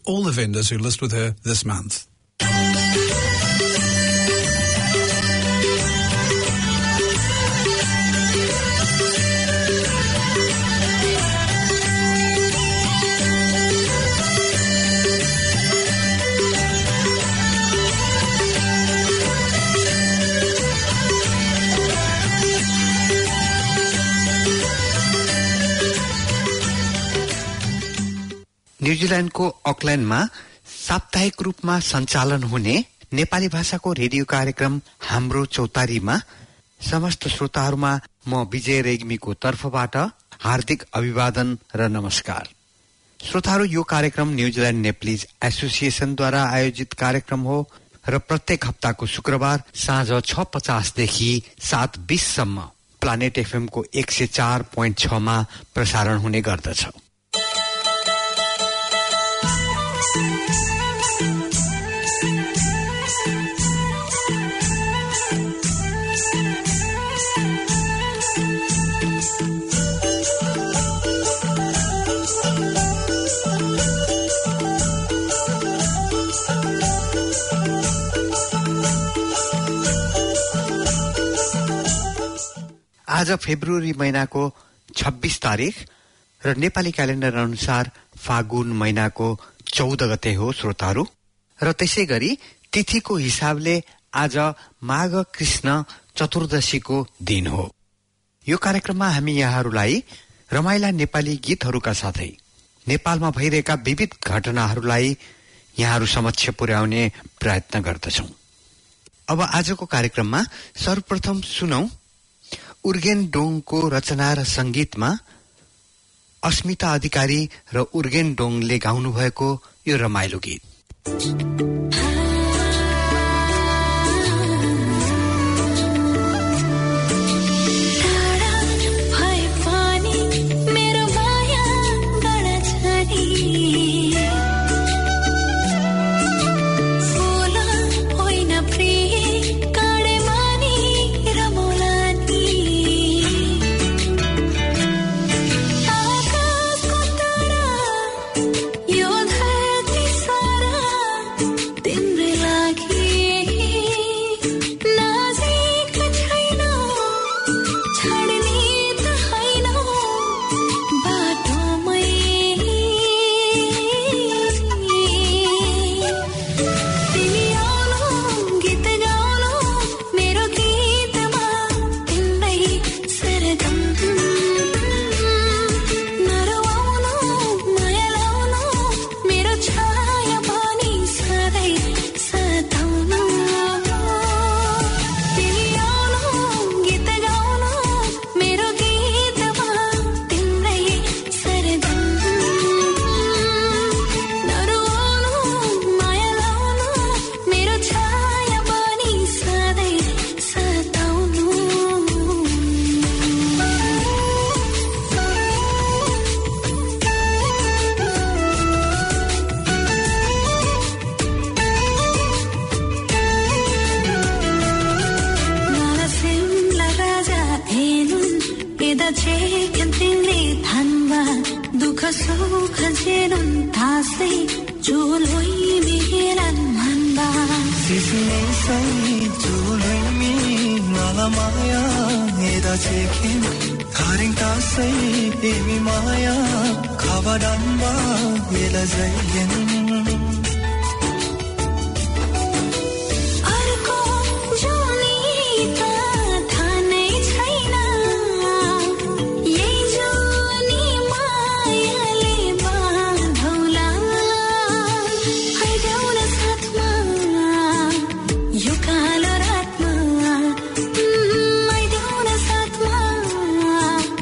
all the vendors who list with her this month. न्युजिल्यान्डको अकल्यान्डमा साप्ताहिक रूपमा सञ्चालन हुने नेपाली भाषाको रेडियो कार्यक्रम हाम्रो चौतारीमा समस्त श्रोताहरूमा म विजय रेग्मीको तर्फबाट हार्दिक अभिवादन र नमस्कार। श्रोताहरू, यो कार्यक्रम न्युजिल्यान्ड नेप्लिज एसोसिएसनद्वारा आयोजित कार्यक्रम हो र प्रत्येक हप्ताको शुक्रबार साँझ 6:50 देखि 7:20 सम्म प्लानेट एफएमको 104.6 मा प्रसारण हुने गर्दछ। आज फेब्रुअरी महिनाको 26 तारिख र नेपाली क्यालेन्डर अनुसार फागुन महिनाको 14 गते हो श्रोताहरू। र त्यसै गरी तिथिको हिसाबले आज माघ कृष्ण चतुर्दशीको दिन हो। यो कार्यक्रममा हामी यहाँहरूलाई रमाइला नेपाली गीतहरूका साथै नेपालमा भइरहेका विविध घटनाहरूलाई यहाँहरू समक्ष पुर्याउने प्रयत्न गर्दछौं। अब आजको कार्यक्रममा सर्वप्रथम सुनौ उर्गेन डोङको रचना र संगीतमा अस्मिता अधिकारी र उर्गेन डोङले गाउनु भएको यो रमाइलो गीत।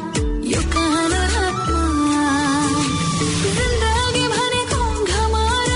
जिन्दगी भनेको घमर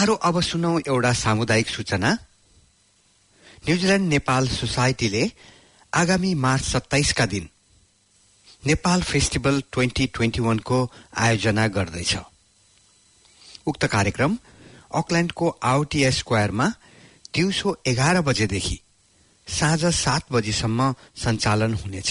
श्रोताहरू अब सुनौ एउटा सामुदायिक सूचना। न्युजिल्यान्ड नेपाल सोसाइटीले आगामी मार्च 27 का दिन नेपाल फेस्टिभल 2021 को आयोजना गर्दैछ। उक्त कार्यक्रम अकल्याण्डको आउटिया स्क्वायरमा दिउँसो 11 बजेदेखि साँझ 7 बजेसम्म सञ्चालन हुनेछ।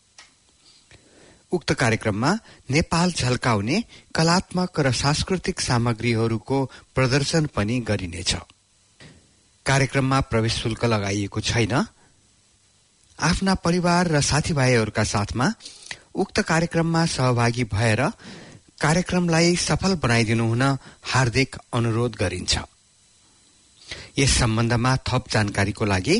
उक्त कार्यक्रममा नेपाल झल्काउने कलात्मक र सांस्कृतिक सामग्रीहरूको प्रदर्शन पनि गरिनेछ। कार्यक्रममा प्रवेश शुल्क लगाइएको छैन। आफ्ना परिवार र साथीभाइहरूका साथमा उक्त कार्यक्रममा सहभागी भएर कार्यक्रमलाई सफल बनाइदिनु हुन हार्दिक अनुरोध गरिन्छ। यस सम्बन्धमा थप जानकारीको लागि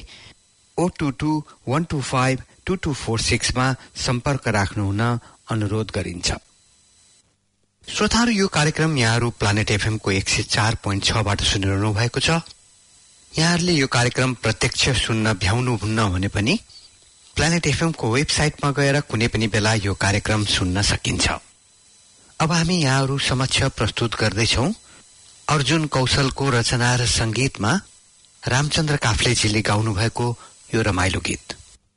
022-125-2246 मा सम्पर्क राख्नुहुन अनुरोध गरिन्छ। श्रोताहरू, यो कार्यक्रम यहाँहरू प्लानेट एफएम को 104.6 बाट सुनिरहनु भएको छ। यहाँहरूले यो कार्यक्रम प्रत्यक्ष सुन्न भ्याउनुहुन्न भने पनि प्लानेट एफएम को वेबसाइटमा गएर कुनै पनि बेला यो कार्यक्रम सुन्न सकिन्छ। अब हामी यहाँहरू समक्ष प्रस्तुत गर्दैछौ अर्जुन कौशलको रचना र संगीतमा रामचन्द्र काफ्लेजीले गाउनु भएको यो रमाइलो गीत।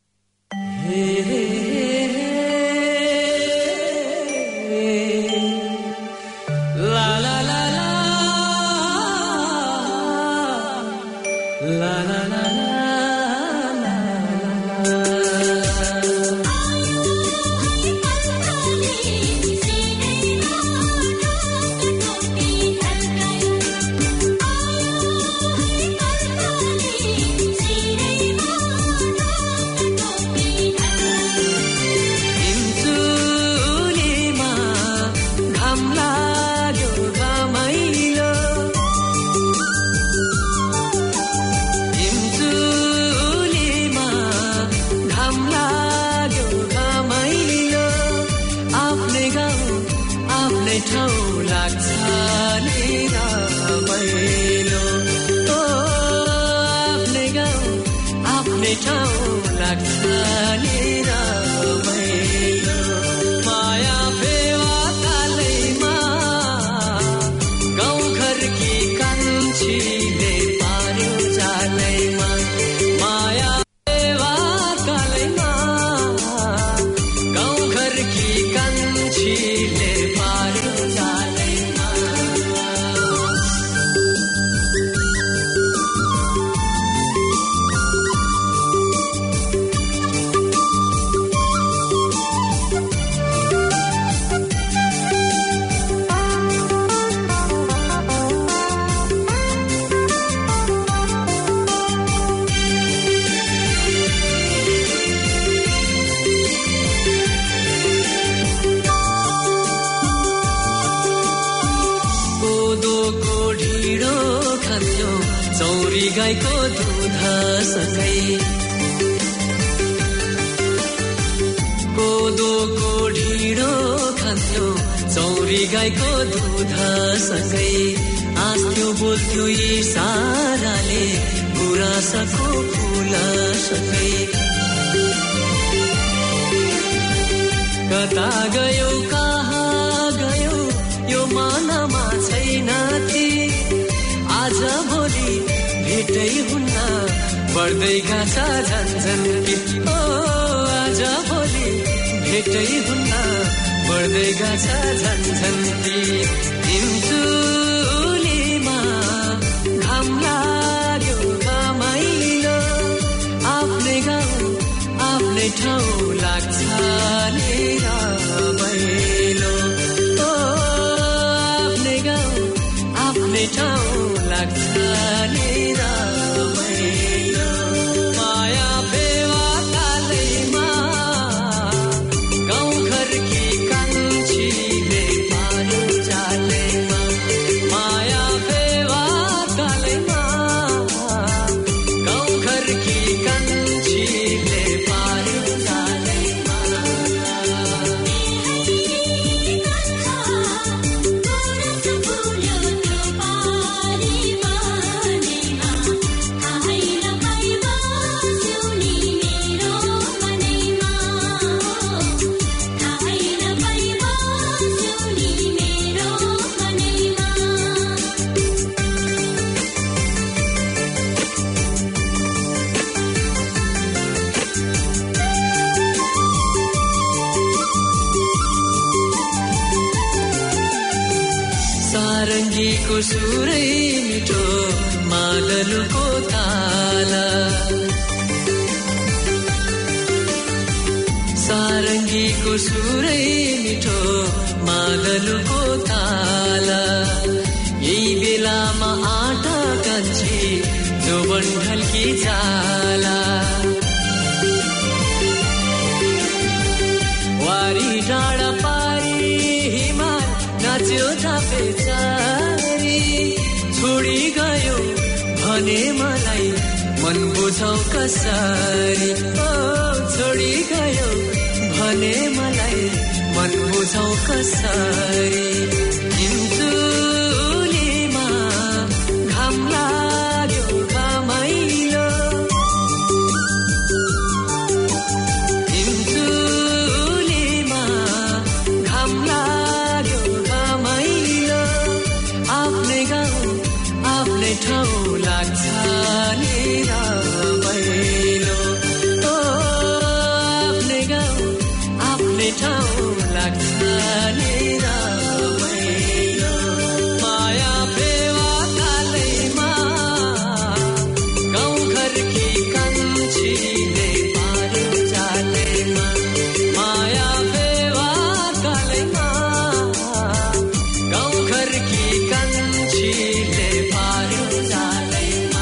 गाईको दुधसँगै कोदोको ढिँडो खान्थ्यो, चौरी गाईको दुधसँगै आस्थ्यो बोल्थ्यो इसाराले गुराँसको फुलसँगै। कता गयो कहाँ गयो यो मनमा छैन ती, आज भोलि भेटै हुन्न बढ्दै गाछा झन्झन कि। ओ आज भोलि भेटै हुन्न बढ्दै गाछा झन्झन कि। हिमचुलीमा घाम लाग्यो घमाइलो, आफ्नै गाउँ आफ्नै ठाउँ लाग्छ नि रमाइलो। ओ आफ्नै गाउँ आफ्नै ठाउँ लाग्छ नि रमाइलो। माया फेवा कालैमा गाउँ घरकी कान्छीले पारो जालैमा, सारङ्गीको सुरै मिठो मादलको ताला सारङ्गीको सुरै मिठो मादलको ताला यही बेलामा आटा कान्छी जोबन ढल्की जाला वारी डाँडा पारी हिमाल नाच्यो थापे चारी छोडी गयो भने मलाई मन बुझौ कसरी ओ छोडी गयो भने मलाई मन बुझौ कसरी हिमचुलीमा घाम लाग्यो घामैलो हिमचुलीमा घाम लाग्यो घामैलो आफ्नै गाउँ आफ्नै ठाउँ लाग्छ नि रमाइलो ओ आफ्नै गाउँ आफ्नै ठाउँ लाग्छ नि रमाइलो माया फेवा कालैमा गाउँ घरकी कान्छीले पार्यो जालैमा माया फेवा कालैमा गाउँ घरकी कान्छीले पार्यो जालैमा।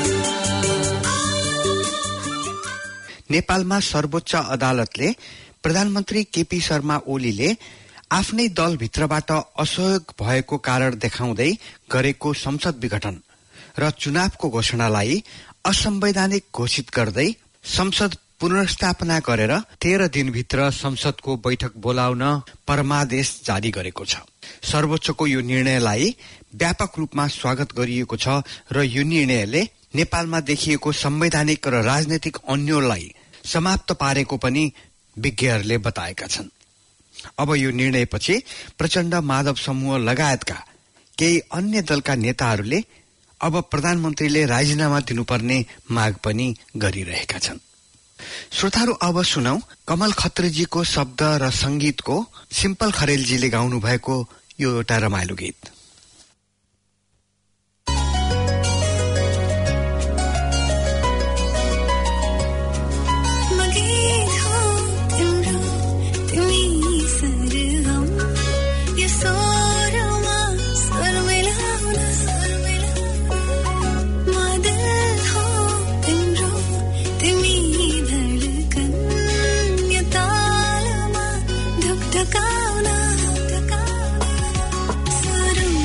नेपालमा सर्वोच्च अदालतले प्रधानमन्त्री केपी शर्मा ओलीले आफ्नै दलभित्रबाट असहयोग भएको कारण देखाउँदै गरेको संसद विघटन र चुनावको घोषणालाई असंवैधानिक घोषित गर्दै संसद पुनर्स्थापना गरेर 13 दिनभित्र संसदको बैठक बोलाउन परमादेश जारी गरेको छ। सर्वोच्चको यो निर्णयलाई व्यापक रूपमा स्वागत गरिएको छ र यो निर्णयले नेपालमा देखिएको संवैधानिक र राजनैतिक अन्योललाई समाप्त पारेको पनि विज्ञहरूले बताएका छन्। अब यो निर्णयपछि प्रचण्ड माधव समूह लगायतका केही अन्य दलका नेताहरूले अब प्रधानमन्त्रीले राजीनामा दिनुपर्ने माग पनि गरिरहेका छन्। श्रोताहरू, अब सुनौ कमल खत्रीजीको शब्द र संगीतको सिम्पल खरेलजीले गाउनु भएको यो एउटा रमाइलो गीत। Sarum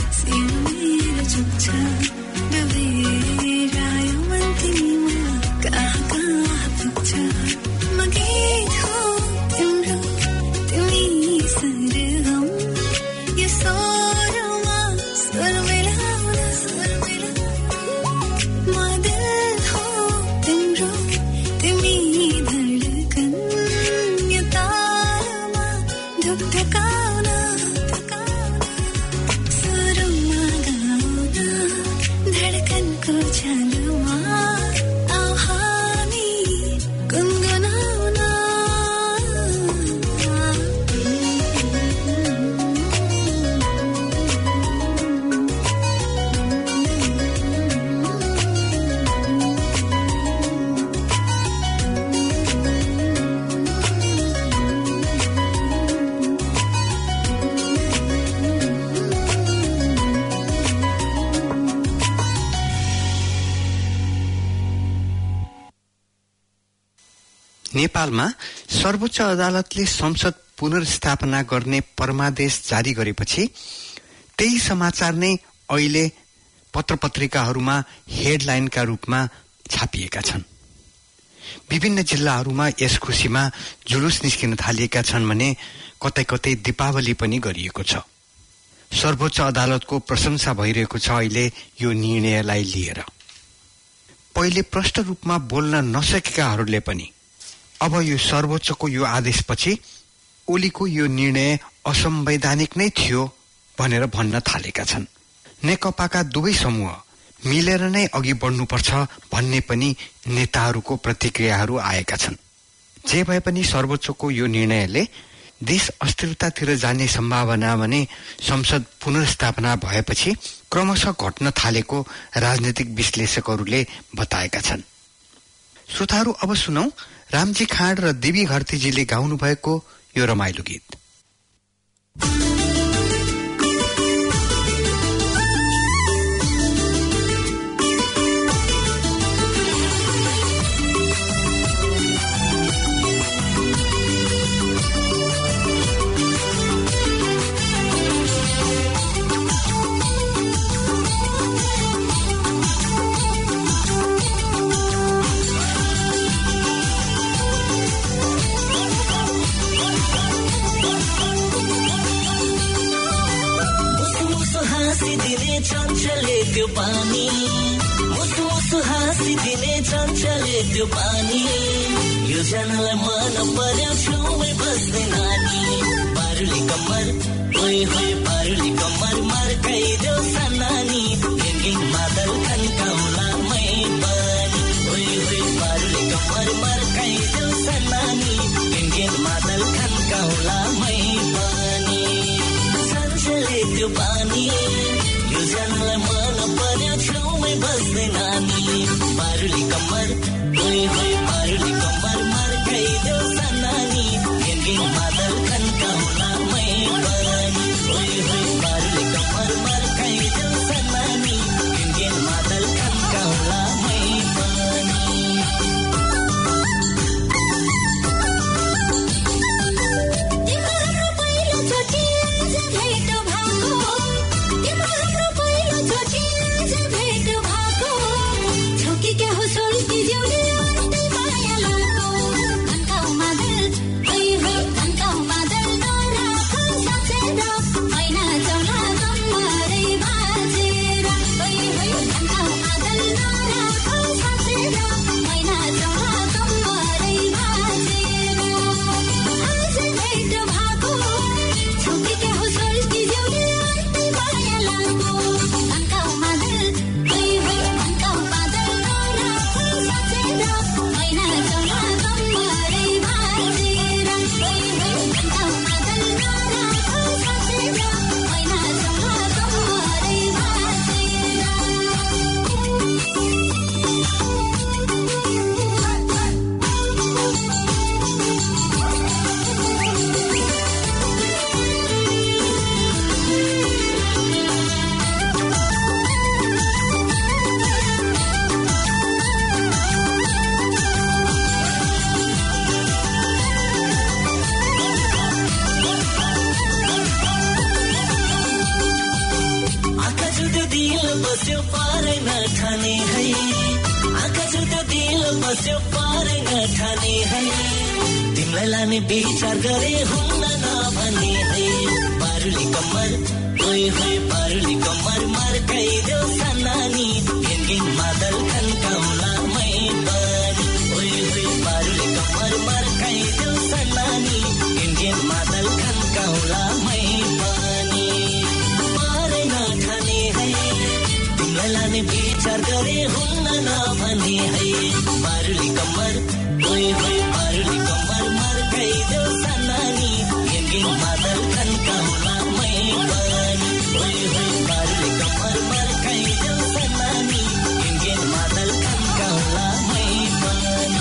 नेपालमा सर्वोच्च अदालतले संसद पुनर्स्थापना गर्ने परमादेश जारी गरेपछि त्यही समाचार नै अहिले पत्रपत्रिकाहरूमा हेडलाइनका रूपमा छापिएका छन्। विभिन्न जिल्लाहरूमा यस खुशीमा जुलुस निस्किन थालिएका छन् भने कतै कतै दीपावली पनि गरिएको छ। सर्वोच्च अदालतको प्रशंसा भइरहेको छ अहिले यो निर्णयलाई लिएर। पहिले प्रष्ट रूपमा बोल्न नसकेकाहरूले पनि अब यो सर्वोच्चको यो आदेशपछि ओलीको यो निर्णय असंवैधानिक नै थियो भनेर भन्न थालेका छन्। नेकपाका दुवै समूह मिलेर नै अघि बढ्नुपर्छ भन्ने पनि नेताहरूको प्रतिक्रियाहरू आएका छन्। जे भए पनि सर्वोच्चको यो निर्णयले देश अस्थिरतातिर जाने सम्भावना भने संसद पुनर्स्थापना भएपछि क्रमशः घट्न थालेको राजनीतिक विश्लेषकहरूले बताएका छन्। श्रोताहरू, अब सुनौ रामजी खाँड र देवी घरतीजीले गाउनु भएको यो रमाइलो गीत। चञ्चले त्यो पानी मुसु मुसु हाँसिदिने चञ्चले त्यो पानी यो जनलाई मन पर्यो छेउमै बस्ने नानी पारुली कम्मर होइ होइ पारुली कम्मर मर्काइदेऊ सानानी गेङ मादल खन्काउला मै पनि होइ होइ पारुली कम्मर मर्काइदेऊ सानानी गेङ मादल खन्काउला मै पनि चञ्चले त्यो पानी यो जनलाई मन पर्यो छेउमै बस्ने नानी पारुली कम्मर होइ होइ पारुली कम्मर मर्काइदेऊ सानानी गेङ मादल खन्काउला मै पनि होइ होइ पारुली कम्मर मर्काइदेऊ सानानी गेङ मादल खन्काउला मै पनि। छोकी क्या हो छोड़ी दीजिए बस्यो पारै नठाने है आँखा छुट्यो दिल बस्यो पारै नठाने है तिमीलाई लाने विचार गरे हुन्न नभने है पारुली कम्मर ओइ होइ पारुली कम्मर मर्काइदेऊ सनानी गिनगिन मादल खन्काउला मै पनि ओइ होइ पारुली कम्मर मर्काइदेऊ सनानी गिनगिन मादल खन्काउला मै पनि पारै नठाने है तिमीलाई लाने विचार गरे हुन्न नभने है पारुली कम्मर ओइ होइ पारुली कम्मर मर्काइदेऊ सनानी गिनगिन मादल खन्काउला मै पनि ओइ होइ पारुली कम्मर मर्काइदेऊ सनानी गिनगिन मादल खन्काउला मै पनि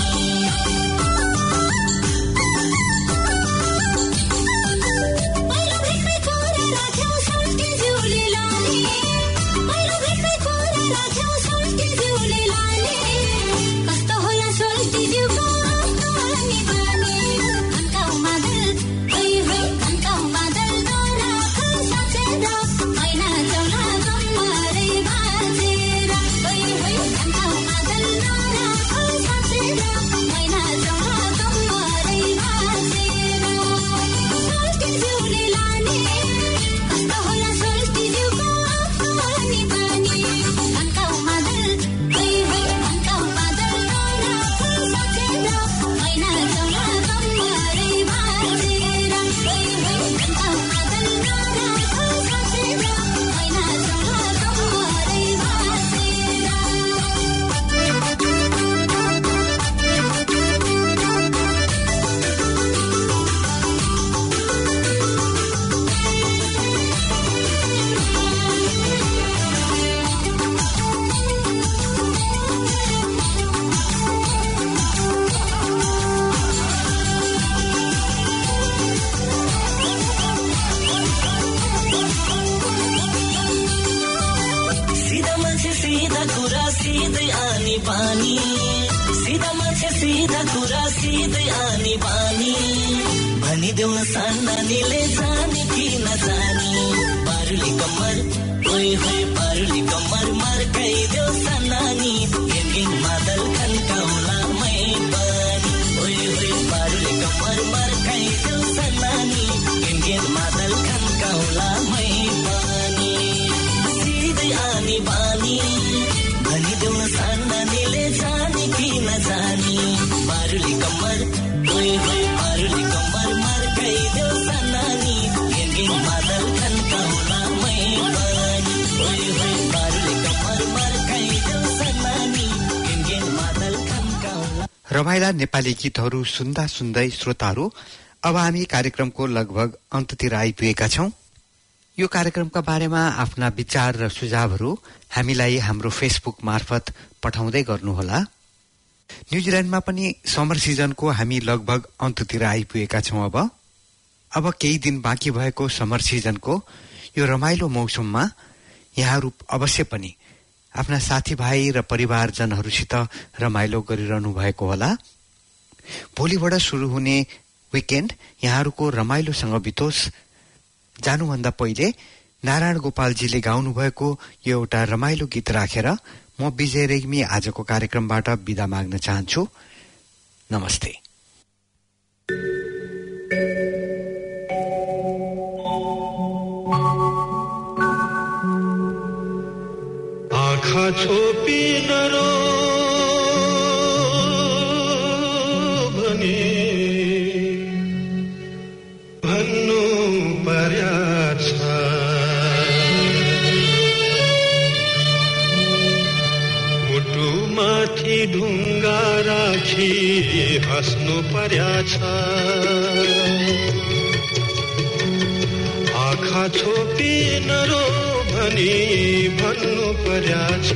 सीधा मान्छे सीधा कुरा सिधै आनी बानी भनिदेऊ न सन्नानीले जाने कि नजानी पारुली कम्मर ओइ होइ पारुली कम्मर मर्काइदेऊ सन्नानी गिनगिन मादल खन्काउला मै पनि ओइ होइ पारुली कम्मर मर्काइदेऊ सन्नानी गिनगिन मादल खन्काउला मै पनि सिधै आनी बानी भनिदेऊ न सन्नानीले जाने कि नजानी पारुली कम्मर ओइ होइ पारुली कम्मर मर्काइदेऊ सन्नानी गिनगिन मादल खन्काउला मै पनि ओइ होइ पारुली कम्मर मर्काइदेऊ सन्नानी गिनगिन मादल खन्काउला। रमाइला नेपाली गीतहरू सुन्दा सुन्दै श्रोताहरू अब हामी कार्यक्रमको लगभग अन्ततिर आइपुगेका छौं। यो कार्यक्रमका बारेमा आफ्ना विचार र सुझावहरू हामीलाई हाम्रो फेसबुक मार्फत पठाउँदै गर्नुहोला। न्युजिल्याण्डमा पनि समर सिजनको हामी लगभग अन्ततिर आइपुगेका छौं। अब केही दिन बाँकी भएको समर सिजनको यो रमाइलो मौसममा यहाँहरू अवश्य पनि आफ्ना साथीभाइ र परिवारजनहरूसित रमाइलो गरिरहनु भएको होला। भोलिबाट सुरु हुने विकेन्ड यहाँहरूको रमाइलोसँग बितोस्। जानुभन्दा पहिले नारायण गोपालजीले गाउनु भएको यो एउटा रमाइलो गीत राखेर म विजय रेग्मी आजको कार्यक्रमबाट बिदा माग्न चाहन्छु। नमस्ते। आँखा छोपी नरो भनी भन्नु पर्या छ मुटुमाथि ढुङ्गा राखी हाँस्नु पर्या छ आँखा छोपी नरो भनी भन्नु पर्या छ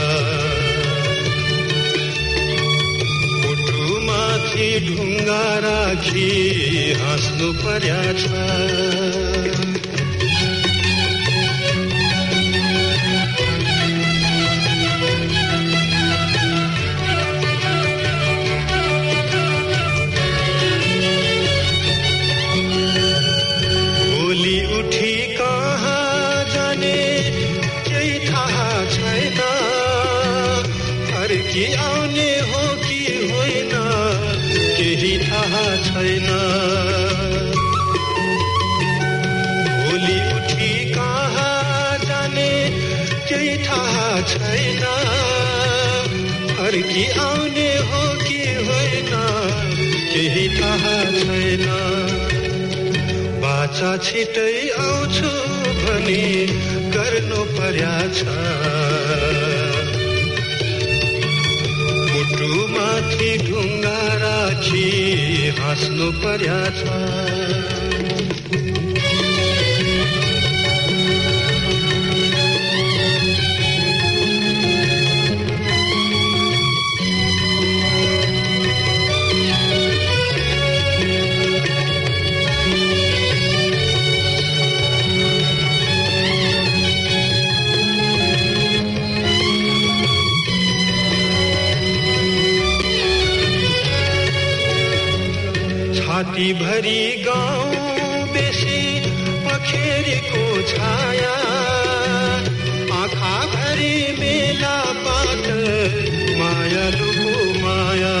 मुटुमाथि ढुङ्गा राखी हाँस्नु पर्या छ भोलि उठी कहाँ जाने केही थाहा छैन फर्की आउने हो कि होइन केही थाहा छैन। भोलि उठी कहाँ जाने केही थाहा छैन। फर्की आउने हो कि होइन केही थाहा छैन। बाचा छिटै आउँछु भनी गर्नु पर्या छ। मुटुमाथि ढुङ्गा राखी हाँस्नु पर्या छ। छाती भरी गाउँ बेसी पखेरीको छाया। आँखा भरी मेला पात मायालुको माया।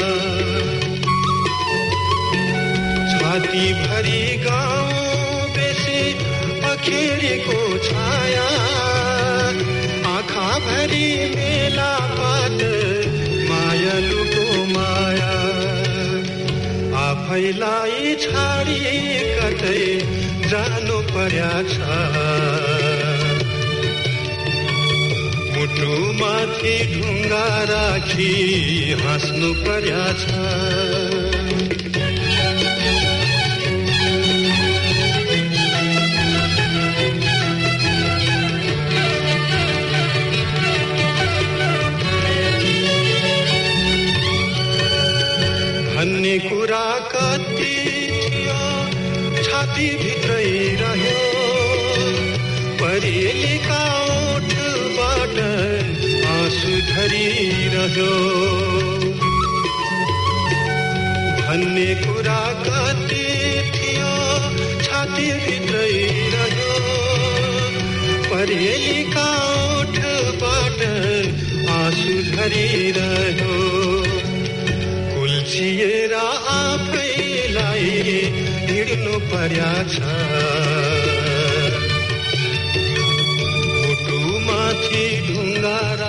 छाती भरी गाउँ बेसी पखेरीको छाया। आँखा भरी मेला पात मायालुको माया। आफैलाई छाडी कतै जानु पर्या छ। मुटुमाथि ढुङ्गा राखी हाँस्नु पर्या छ। भन्ने कुरा कति थियो छाती भित्रै रह्यो। परेलीका ओठबाट आँसु झरिरह्यो। भन्ने कुरा कति थियो छाती भित्रै रह्यो। परेलीका ओठबाट आँसु झरिरह्यो। कुल्चिएर आफैलाई हिँड्नु पर्या छ। मुटुमाथि ढुङ्गा